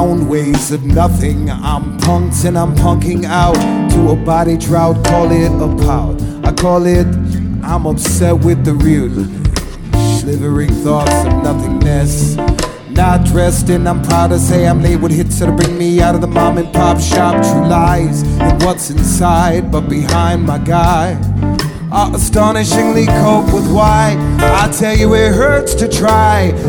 found ways of nothing. I'm punked and I'm punking out to a body drought. Call it a pout. I call it I'm upset with the real. Slithering thoughts of nothingness. Not dressed and I'm proud to say I'm late with hits that'll bring me out of the mom and pop shop. True lies and what's inside, but behind my guy I astonishingly cope with why. I tell you it hurts to try